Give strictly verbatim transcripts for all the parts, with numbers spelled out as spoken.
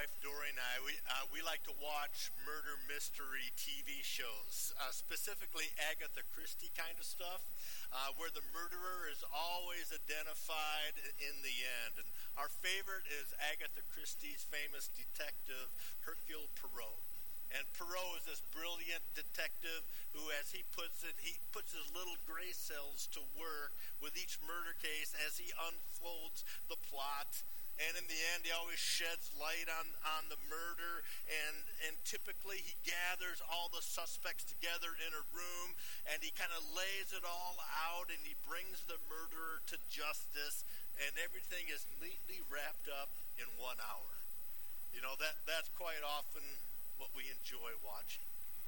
wife Dory and I, we uh, we like to watch murder mystery T V shows, uh, specifically Agatha Christie kind of stuff, uh, where the murderer is always identified in the end. And our favorite is Agatha Christie's famous detective, Hercule Poirot. And Poirot is this brilliant detective who, as he puts it, he puts his little gray cells to work with each murder case as he unfolds the plot. And in the end, he always sheds light on, on the murder, and, and typically he gathers all the suspects together in a room, and he kind of lays it all out, and he brings the murderer to justice, and everything is neatly wrapped up in one hour. You know, that that's quite often what we enjoy watching.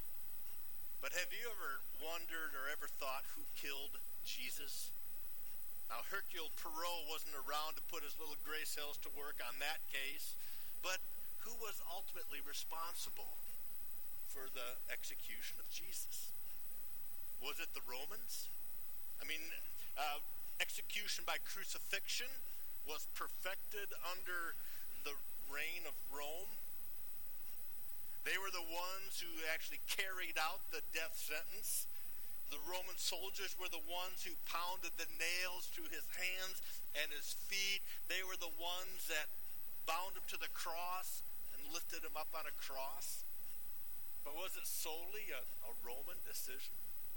But have you ever wondered or ever thought who killed Jesus? Now, Hercule Poirot wasn't around to put his little gray cells to work on that case, but who was ultimately responsible for the execution of Jesus? Was it the Romans? I mean, uh, execution by crucifixion was perfected under the reign of Rome. They were the ones who actually carried out the death sentence. The Roman soldiers were the ones who pounded the nails through his hands and his feet. They were the ones that bound him to the cross and lifted him up on a cross. But was it solely a, a Roman decision?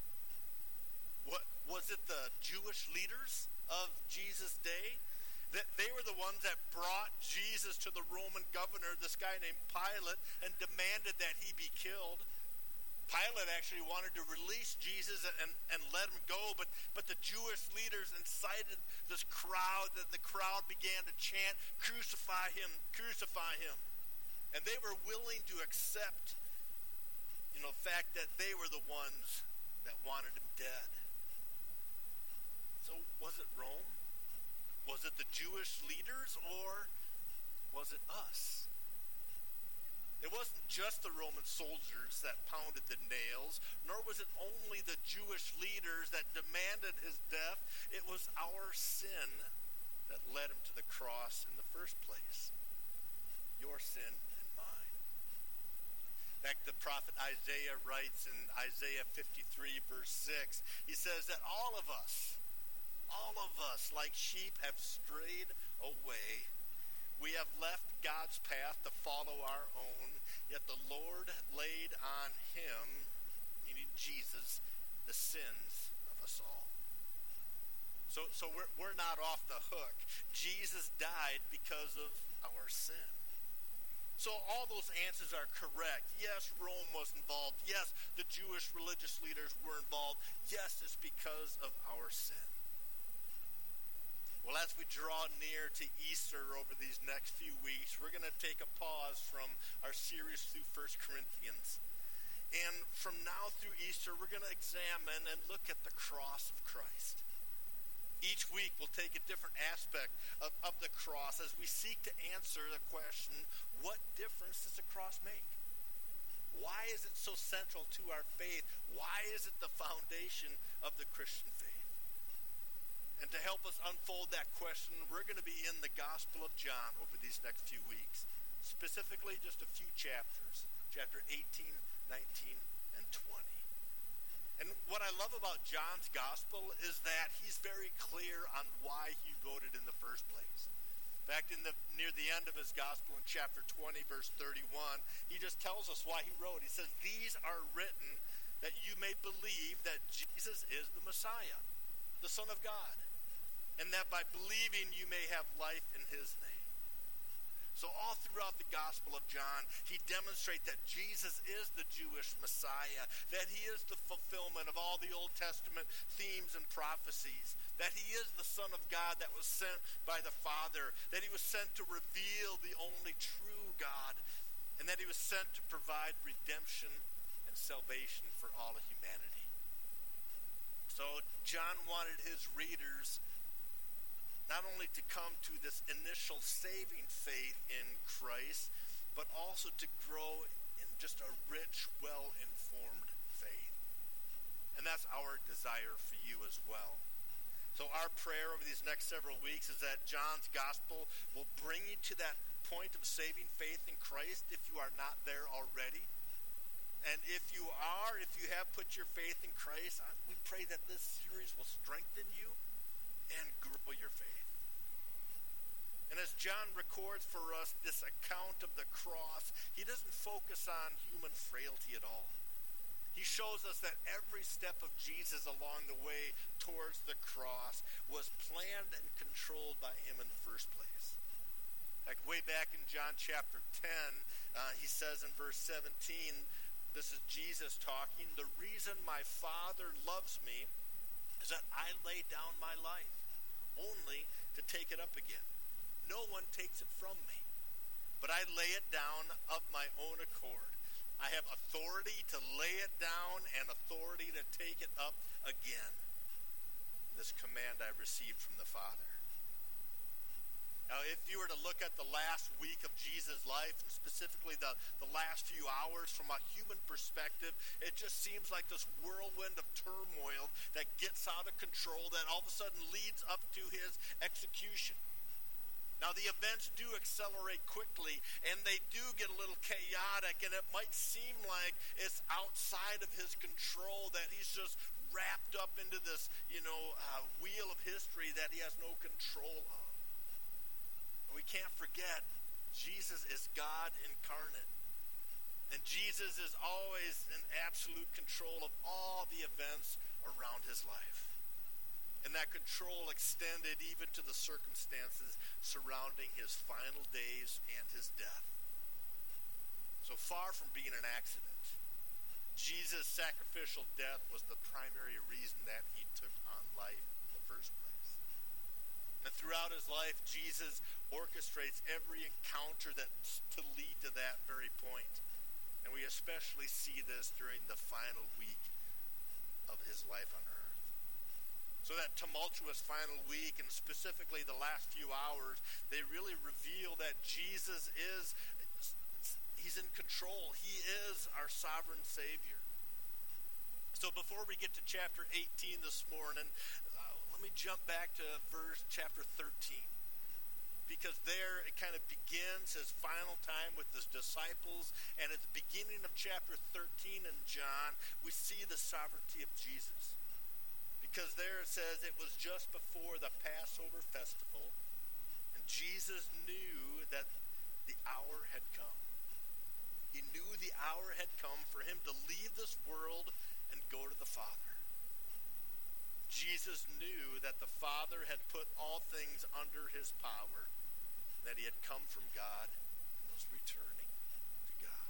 What, was it the Jewish leaders of Jesus' day? That they were the ones that brought Jesus to the Roman governor, this guy named Pilate, and demanded that he be killed. Pilate actually wanted to release Jesus and, and let him go, but, but the Jewish leaders incited this crowd, that the crowd began to chant, "Crucify him, crucify him." And they were willing to accept, you know, the fact that they were the ones that wanted him dead. So was it Rome? Was it the Jewish leaders, or was it us? It wasn't just the Roman soldiers that pounded the nails, nor was it only the Jewish leaders that demanded his death. It was our sin that led him to the cross in the first place. Your sin and mine. In fact, the prophet Isaiah writes in Isaiah fifty-three, verse six, he says that all of us, all of us like sheep have strayed away. We have left God's path to follow our own, yet the Lord laid on him, meaning Jesus, the sins of us all. So, so we're, we're not off the hook. Jesus died because of our sin. So all those answers are correct. Yes, Rome was involved. Yes, the Jewish religious leaders were involved. Yes, it's because of our sin. Well, as we draw near to Easter over these next few weeks, we're going to take a pause from our series through First Corinthians. And from now through Easter, we're going to examine and look at the cross of Christ. Each week we'll take a different aspect of, of the cross as we seek to answer the question, what difference does the cross make? Why is it so central to our faith? Why is it the foundation of the Christian faith? And to help us unfold that question, we're going to be in the Gospel of John over these next few weeks. Specifically, just a few chapters. Chapter eighteen, nineteen, and twenty. And what I love about John's Gospel is that he's very clear on why he wrote it in the first place. In fact, in the near the end of his Gospel in chapter twenty, verse thirty-one, he just tells us why he wrote. He says, "These are written that you may believe that Jesus is the Messiah, the Son of God, and that by believing you may have life in his name." So all throughout the Gospel of John, he demonstrates that Jesus is the Jewish Messiah, that he is the fulfillment of all the Old Testament themes and prophecies, that he is the Son of God that was sent by the Father, that he was sent to reveal the only true God, and that he was sent to provide redemption and salvation for all of humanity. So John wanted his readers not only to come to this initial saving faith in Christ, but also to grow in just a rich, well-informed faith. And that's our desire for you as well. So our prayer over these next several weeks is that John's gospel will bring you to that point of saving faith in Christ if you are not there already. And if you are, if you have put your faith in Christ, we pray that this series will strengthen you and grow your faith. And as John records for us this account of the cross, he doesn't focus on human frailty at all. He shows us that every step of Jesus along the way towards the cross was planned and controlled by him in the first place. Like way back in John chapter ten, uh, he says in verse seventeen, this is Jesus talking, "The reason my Father loves me is that I lay down my life, only to take it up again. No one takes it from me, but I lay it down of my own accord. I have authority to lay it down and authority to take it up again. This command I received from the Father." Now, if you were to look at the last week of Jesus' life, and specifically the, the last few hours from a human perspective, it just seems like this whirlwind of turmoil that gets out of control that all of a sudden leads up to his execution. Now, the events do accelerate quickly, and they do get a little chaotic, and it might seem like it's outside of his control, that he's just wrapped up into this, you know, uh, wheel of history that he has no control of. We can't forget, Jesus is God incarnate. And Jesus is always in absolute control of all the events around his life. And that control extended even to the circumstances surrounding his final days and his death. So far from being an accident, Jesus' sacrificial death was the primary reason that he took on life in the first place. And throughout his life, Jesus orchestrates every encounter that's to lead to that very point. And we especially see this during the final week of his life on earth. So that tumultuous final week, and specifically the last few hours, they really reveal that Jesus is, he's in control. He is our sovereign Savior. So before we get to chapter eighteen this morning, let me jump back to verse chapter thirteen, because there it kind of begins his final time with his disciples, and at the beginning of chapter thirteen in John, we see the sovereignty of Jesus. Because there it says it was just before the Passover festival, and Jesus knew that the hour had come. He knew the hour had come for him to leave this world and go to the Father. Jesus knew that the Father had put all things under his power, that he had come from God and was returning to God.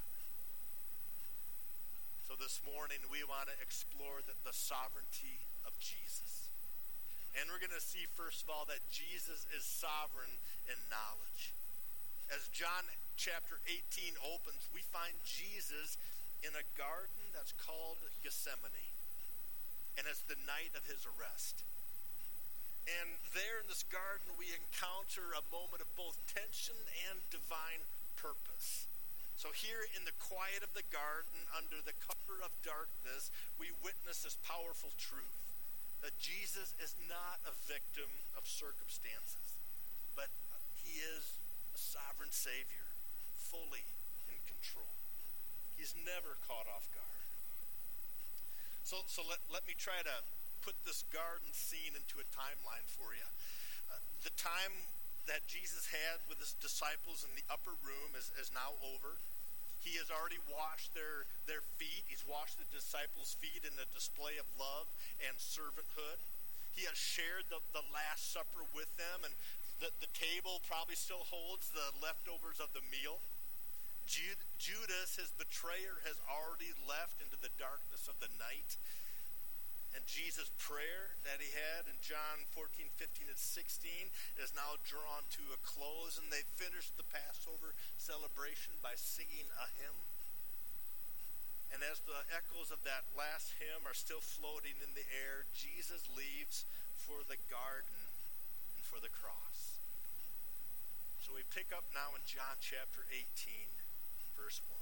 So this morning we want to explore the, the sovereignty of Jesus. And we're going to see, first of all, that Jesus is sovereign in knowledge. As John chapter eighteen opens, we find Jesus in a garden that's called Gethsemane. And it's the night of his arrest. And there in this garden, we encounter a moment of both tension and divine purpose. So here in the quiet of the garden, under the cover of darkness, we witness this powerful truth, that Jesus is not a victim of circumstances, but he is a sovereign Savior, fully in control. He's never caught off guard. So, so let, let me try to put this garden scene into a timeline for you. Uh, the time that Jesus had with his disciples in the upper room is, is now over. He has already washed their, their feet. He's washed the disciples' feet in a display of love and servanthood. He has shared the, the Last Supper with them, and the, the table probably still holds the leftovers of the meal. Judas, his betrayer, has already left into the darkness of the night. And Jesus' prayer that he had in John fourteen, fifteen, and sixteen is now drawn to a close, and they finished the Passover celebration by singing a hymn. And as the echoes of that last hymn are still floating in the air, Jesus leaves for the garden and for the cross. So we pick up now in John chapter eighteen. Verse one.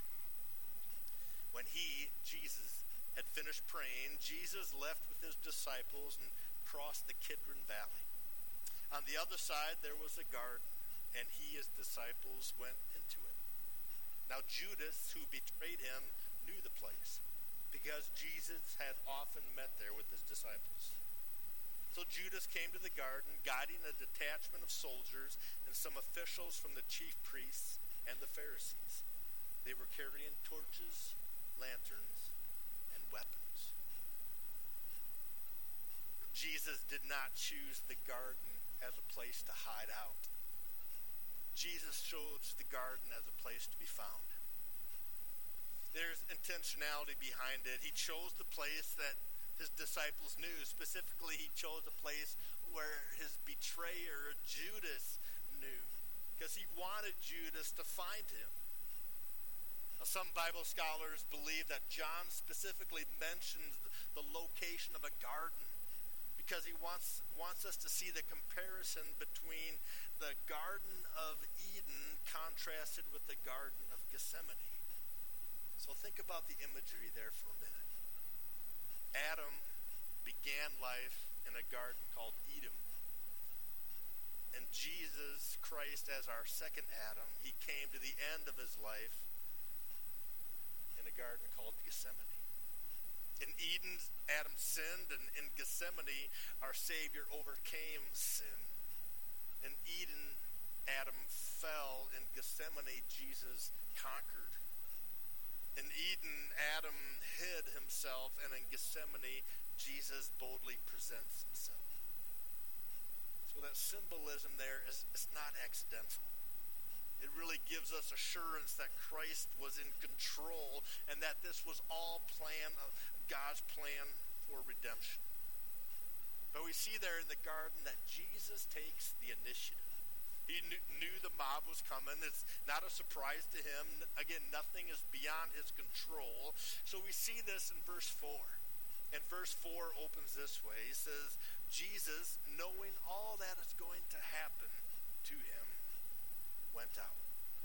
When he, Jesus, had finished praying, Jesus left with his disciples and crossed the Kidron Valley. On the other side there was a garden, and he and his disciples went into it. Now Judas, who betrayed him, knew the place, because Jesus had often met there with his disciples. So Judas came to the garden, guiding a detachment of soldiers and some officials from the chief priests and the Pharisees. They were carrying torches, lanterns, and weapons. Jesus did not choose the garden as a place to hide out. Jesus chose the garden as a place to be found. There's intentionality behind it. He chose the place that his disciples knew. Specifically, he chose a place where his betrayer, Judas, knew, because he wanted Judas to find him. Now, some Bible scholars believe that John specifically mentions the location of a garden because he wants, wants us to see the comparison between the Garden of Eden contrasted with the Garden of Gethsemane. So think about the imagery there for a minute. Adam began life in a garden called Eden. And Jesus Christ, as our second Adam, he came to the end of his life in a garden called Gethsemane. In Eden, Adam sinned, and in Gethsemane, our Savior overcame sin. In Eden, Adam fell. In Gethsemane, Jesus conquered. In Eden, Adam hid himself, and in Gethsemane, Jesus boldly presents himself. So that symbolism there is, is not accidental. It really gives us assurance that Christ was in control and that this was all plan of God's plan for redemption. But we see there in the garden that Jesus takes the initiative. He knew, knew the mob was coming. It's not a surprise to him. Again, nothing is beyond his control. So we see this in verse four. And verse four opens this way. He says, Jesus, knowing all that is going to happen to him, went out.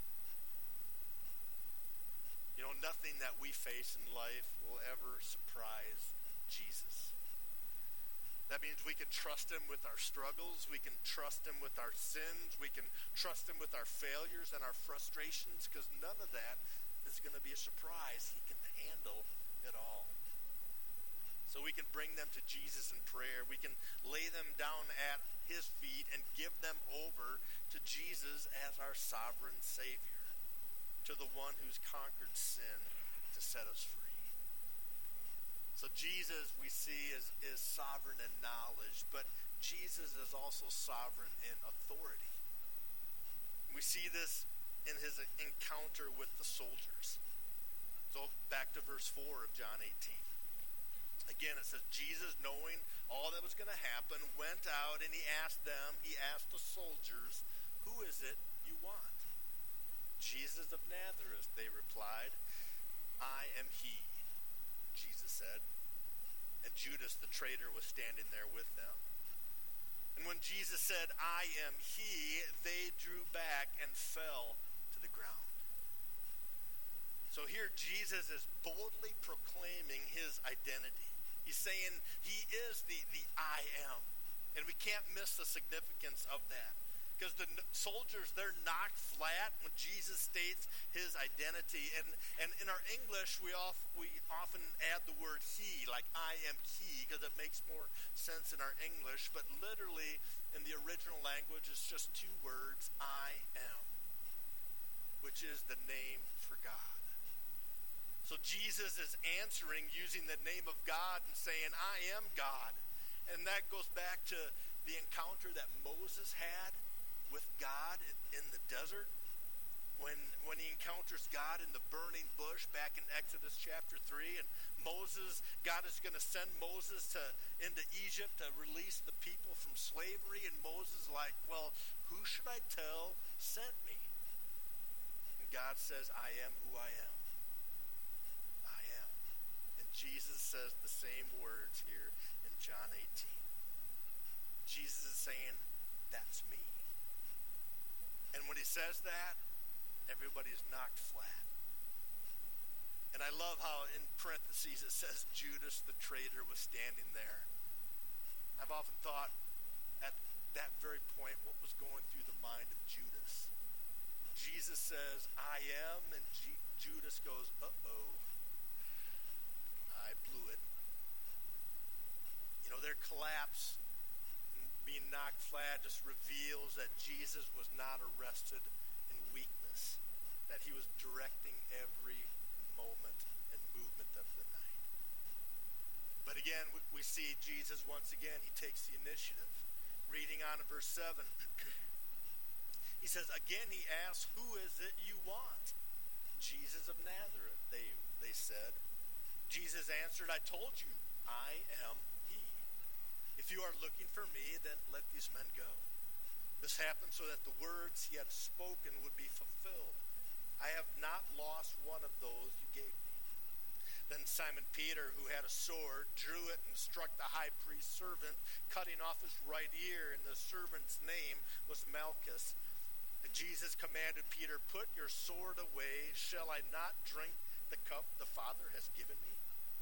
You know, nothing that we face in life will ever surprise Jesus. That means we can trust him with our struggles. We can trust him with our sins. We can trust him with our failures and our frustrations, because none of that is going to be a surprise. He can handle it all. So we can bring them to Jesus in prayer. We can lay them down at his feet and give them over to Jesus as our sovereign Savior, to the one who's conquered sin to set us free. So Jesus, we see, is, is sovereign in knowledge, but Jesus is also sovereign in authority. We see this in his encounter with the soldiers. So back to verse four of John eighteen. Again, it says, Jesus, knowing all that was going to happen, went out and he asked them, he asked the soldiers, who is it you want? Jesus of Nazareth, they replied. I am he, Jesus said. And Judas the traitor was standing there with them. And when Jesus said, I am he, they drew back and fell to the ground. So here Jesus is boldly proclaiming his identity. He's saying he is the, the I am. And we can't miss the significance of that. Because the soldiers, they're knocked flat when Jesus states his identity. And, and in our English, we, off, we often add the word he, like I am he, because it makes more sense in our English. But literally, in the original language, it's just two words, I am, which is the name for God. So Jesus is answering using the name of God and saying, I am God. And that goes back to the encounter that Moses had with God in, in the desert. When, when he encounters God in the burning bush back in Exodus chapter three. And Moses, God is going to send Moses to into Egypt to release the people from slavery. And Moses is like, well, who should I tell sent me? And God says, I am who I am. Jesus says the same words here in John eighteen. Jesus is saying, that's me. And when he says that, everybody's knocked flat. And I love how in parentheses it says Judas the traitor was standing there. I've often thought at that very point, what was going through the mind of Judas? Jesus says, I am, and G- Judas goes, uh-oh, I blew it. You know, their collapse and being knocked flat just reveals that Jesus was not arrested in weakness, that he was directing every moment and movement of the night. But again, we, we see Jesus once again, he takes the initiative. Reading on in verse seven, he says, again he asks, who is it you want? Jesus of Nazareth, they, they said. Jesus answered, I told you, I am he. If you are looking for me, then let these men go. This happened so that the words he had spoken would be fulfilled. I have not lost one of those you gave me. Then Simon Peter, who had a sword, drew it and struck the high priest's servant, cutting off his right ear, and the servant's name was Malchus. And Jesus commanded Peter, put your sword away. Shall I not drink the cup the Father has given me?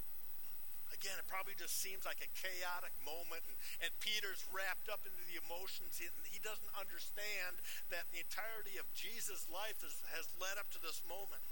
Again, it probably just seems like a chaotic moment, and, and Peter's wrapped up into the emotions. He, he doesn't understand that the entirety of Jesus' life is, has led up to this moment.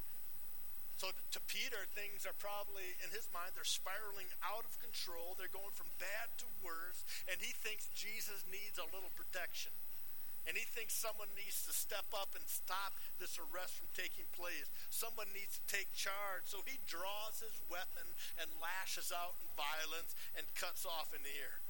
So to Peter, things are probably, in his mind, they're spiraling out of control. They're going from bad to worse. And he thinks Jesus needs a little protection. And he thinks someone needs to step up and stop this arrest from taking place. Someone needs to take charge. So he draws his weapon and lashes out in violence and cuts off an ear.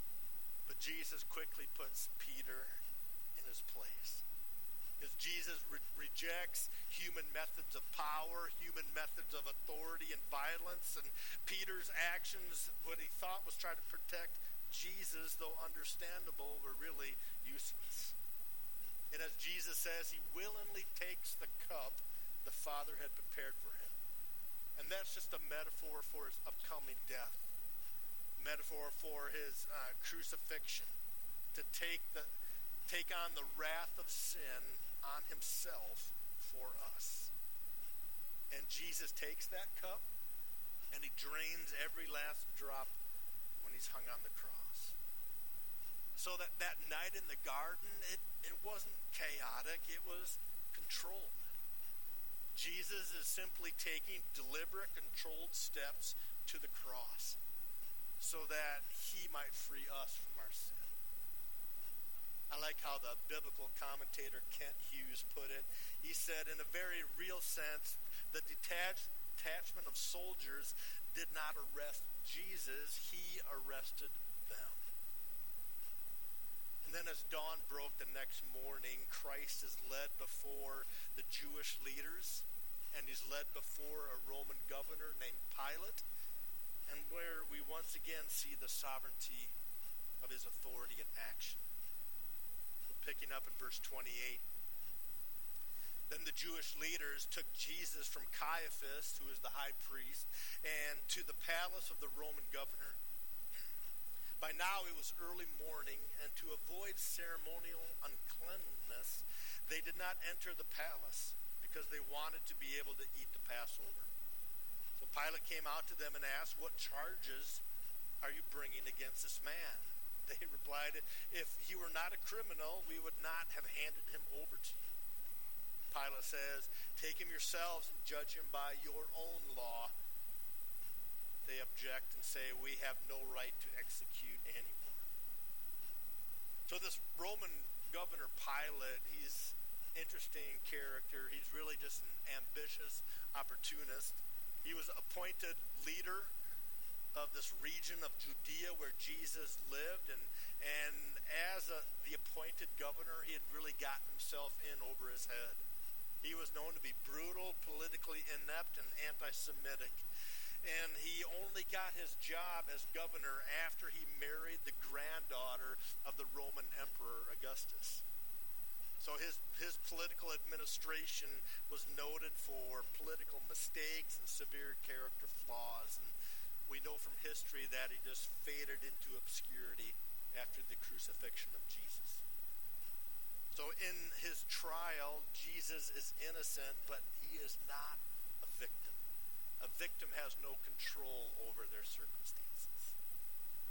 But Jesus quickly puts Peter in his place. Because Jesus re- rejects human methods of power, human methods of authority and violence. And Peter's actions, what he thought was trying to protect Jesus, though understandable, were really useless. And as Jesus says, he willingly takes the cup the Father had prepared for him. And that's just a metaphor for his upcoming death. Metaphor for his uh, crucifixion. To take the take on the wrath of sin on himself for us. And Jesus takes that cup and he drains every last drop when he's hung on the cross. So that that night in the garden, it, it wasn't chaotic, it was controlled. Jesus is simply taking deliberate, controlled steps to the cross so that he might free us from our sin. I like how the biblical commentator Kent Hughes put it. He said, in a very real sense, the detached, detachment of soldiers did not arrest Jesus, he arrested them. And then as dawn broke the next morning, Christ is led before the Jewish leaders, and he's led before a Roman governor named Pilate, and where we once again see the sovereignty of his authority in action. Picking up in verse twenty-eight. Then the Jewish leaders took Jesus from Caiaphas, who is the high priest, and to the palace of the Roman governor. By now it was early morning, and to avoid ceremonial uncleanness, they did not enter the palace because they wanted to be able to eat the Passover. So Pilate came out to them and asked, what charges are you bringing against this man? They replied, if he were not a criminal, we would not have handed him over to you. Pilate says, take him yourselves and judge him by your own law. They object and say, we have no right to execute anyone. So this Roman governor Pilate, he's an interesting character. He's really just an ambitious opportunist. He was appointed leader of this region of Judea where Jesus lived, and and as a, the appointed governor, he had really gotten himself in over his head. He was known to be brutal, politically inept, and anti-Semitic. And he only got his job as governor after he married the granddaughter of the Roman Emperor Augustus. So his, his political administration was noted for political mistakes and severe character flaws. And we know from history that he just faded into obscurity after the crucifixion of Jesus. So in his trial, Jesus is innocent, but he is not a victim. A victim has no control over their circumstances.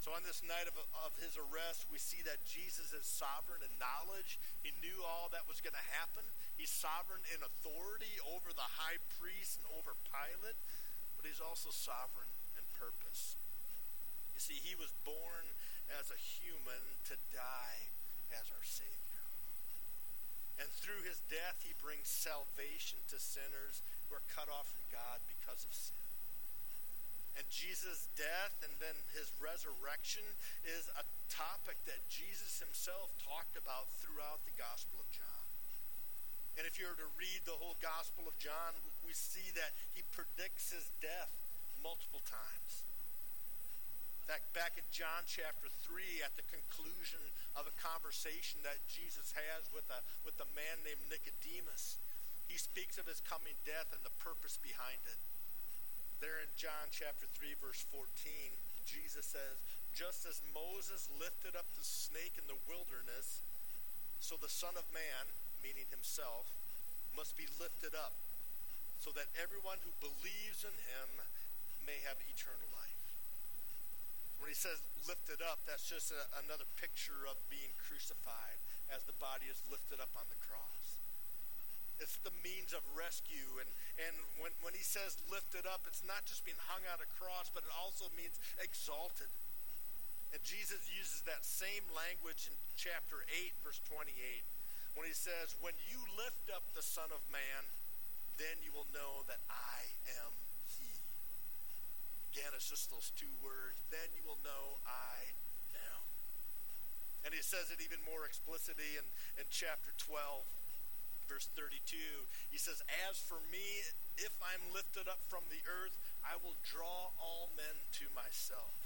So on this night of, of his arrest, we see that Jesus is sovereign in knowledge. He knew all that was going to happen. He's sovereign in authority over the high priest and over Pilate, but he's also sovereign in purpose. You see, he was born as a human to die as our Savior. And through his death, he brings salvation to sinners who are cut off from God because of sin. And Jesus' death and then his resurrection is a topic that Jesus himself talked about throughout the Gospel of John. And if you were to read the whole Gospel of John, we see that he predicts his death multiple times. In fact, back in John chapter three, at the conclusion of a conversation that Jesus has with a, with a man named Nicodemus, he speaks of his coming death and the purpose behind it. There in John chapter three, verse fourteen, Jesus says, "Just as Moses lifted up the snake in the wilderness, so the Son of Man," meaning himself, "must be lifted up, so that everyone who believes in him may have eternal life." When he says lifted up, that's just a, another picture of being crucified as the body is lifted up on the cross. It's the means of rescue. And, and when, when he says lifted up, it's not just being hung on a cross, but it also means exalted. And Jesus uses that same language in chapter eight, verse twenty-eight, when he says, "When you lift up the Son of Man, then you will know that I am he." Again, it's just those two words. Then you will know I am. And he says it even more explicitly in, in chapter twelve. Verse thirty-two, he says, "As for me, if I'm lifted up from the earth, I will draw all men to myself."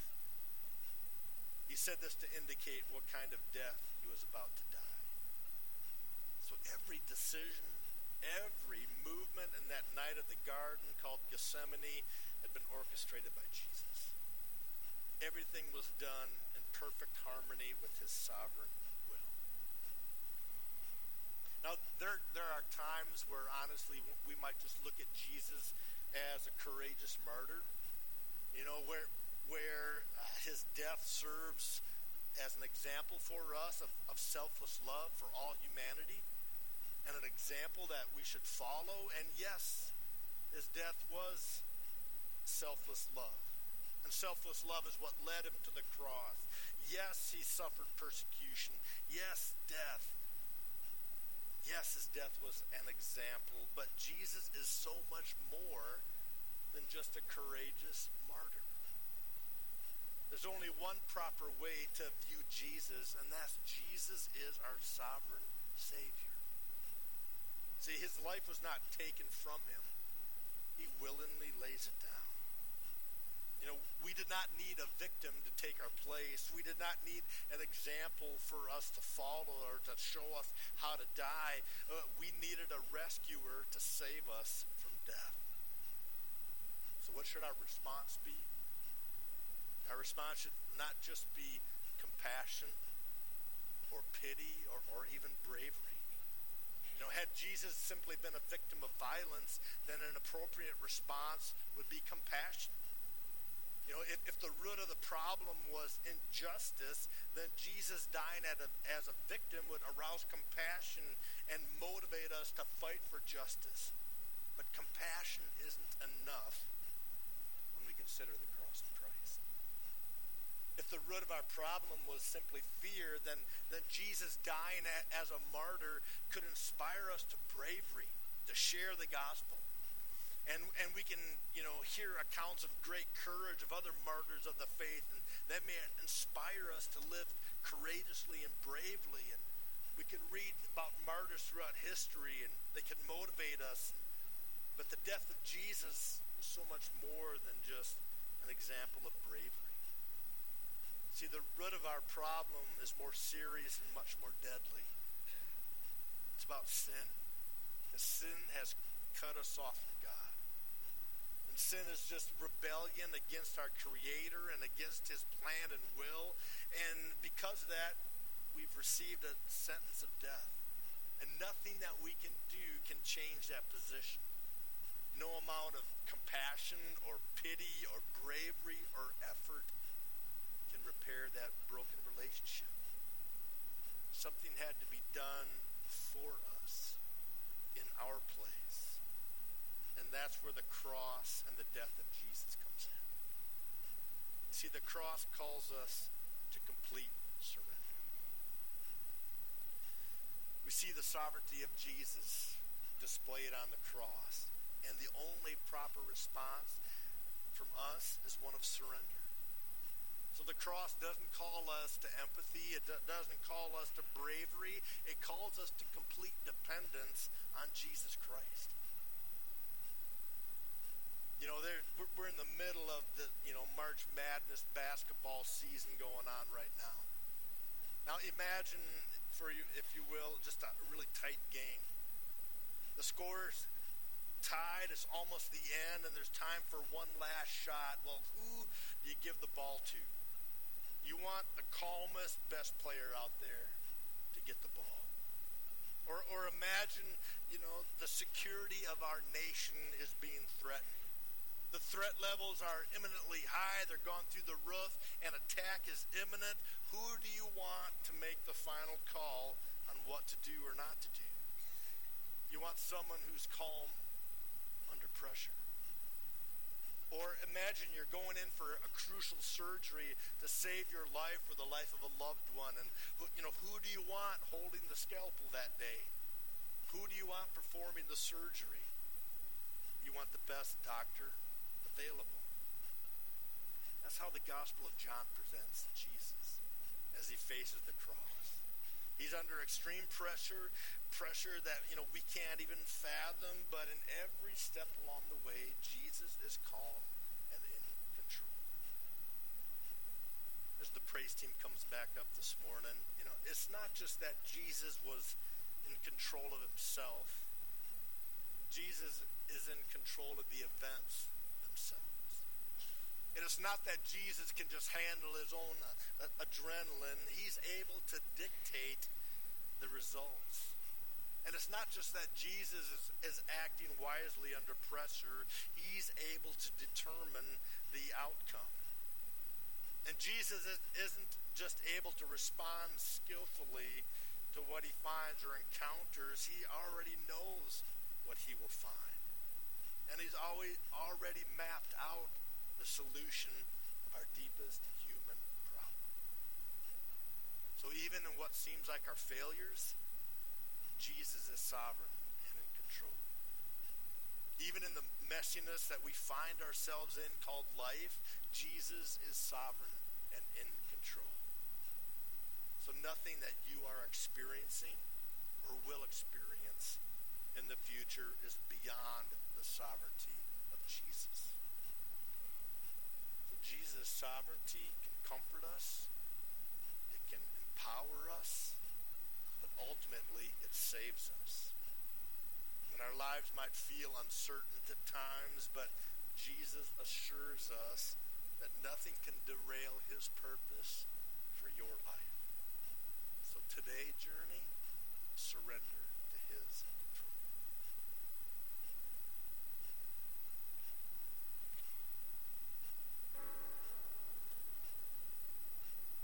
He said this to indicate what kind of death he was about to die. So every decision, every movement in that night of the garden called Gethsemane had been orchestrated by Jesus. Everything was done in perfect harmony with his sovereign will. Now, there there are times where, honestly, we might just look at Jesus as a courageous martyr, you know, where where uh, his death serves as an example for us of, of selfless love for all humanity, and an example that we should follow. And yes, his death was selfless love. And selfless love is what led him to the cross. Yes, he suffered persecution. Yes, death. Yes, his death was an example, but Jesus is so much more than just a courageous martyr. There's only one proper way to view Jesus, and that's Jesus is our sovereign Savior. See, his life was not taken from him. He willingly lays it down. You know, we did not need a victim to take our place. We did not need an example for us to follow or to show us how to die. Uh, we needed a rescuer to save us from death. So what should our response be? Our response should not just be compassion or pity or, or even bravery. You know, had Jesus simply been a victim of violence, then an appropriate response would be compassion. You know, if, if the root of the problem was injustice, then Jesus dying as a, as a victim would arouse compassion and motivate us to fight for justice. But compassion isn't enough when we consider the cross of Christ. If the root of our problem was simply fear, then, then Jesus dying a, as a martyr could inspire us to bravery, to share the gospel. And and we can, you know, hear accounts of great courage of other martyrs of the faith, and that may inspire us to live courageously and bravely. And we can read about martyrs throughout history, and they can motivate us. But the death of Jesus was so much more than just an example of bravery. See, the root of our problem is more serious and much more deadly. It's about sin. Because sin has cut us off from God. And sin is just rebellion against our Creator and against his plan and will. And because of that, we've received a sentence of death. And nothing that we can do can change that position. No amount of compassion or pity or bravery or effort can can repair that broken relationship. Something had to be done for us in our place. And that's where the cross and the death of Jesus comes in. You see, the cross calls us to complete surrender. We see the sovereignty of Jesus displayed on the cross. And the only proper response from us is one of surrender. So the cross doesn't call us to empathy. It do- doesn't call us to bravery. It calls us to complete dependence on Jesus Christ. You know, there, we're, we're in the middle of the, you know, March Madness basketball season going on right now. Now imagine, for you, if you will, just a really tight game. The score's tied. It's almost the end, and there's time for one last shot. Well, who do you give the ball to? You want the calmest, best player out there to get the ball. Or, or imagine, you know, the security of our nation is being threatened. The threat levels are imminently high. They're gone through the roof. An attack is imminent. Who do you want to make the final call on what to do or not to do? You want someone who's calm under pressure. Or imagine you're going in for a crucial surgery to save your life or the life of a loved one. And who, you know, who do you want holding the scalpel that day? Who do you want performing the surgery? You want the best doctor available. That's how the Gospel of John presents Jesus as he faces the cross. He's under extreme pressure, pressure that, you know, we can't even fathom, but in every step along the way, Jesus is calm and in control. As the praise team comes back up this morning, you know, it's not just that Jesus was in control of himself. Jesus is in control of the events themselves. It is not that Jesus can just handle his own uh, adrenaline. He's able to dictate the results. And it's not just that Jesus is, is acting wisely under pressure. He's able to determine the outcome. And Jesus is, isn't just able to respond skillfully to what he finds or encounters. He already knows what he will find. And he's always already mapped out the solution of our deepest human problem. So even in what seems like our failures, Jesus is sovereign and in control. Even in the messiness that we find ourselves in called life, Jesus is sovereign and in control. So nothing that you are experiencing or will experience in the future is beyond the sovereignty of Jesus. So Jesus' sovereignty can comfort us, it can empower us, but ultimately it saves us. And our lives might feel uncertain at times, but Jesus assures us that nothing can derail his purpose for your life.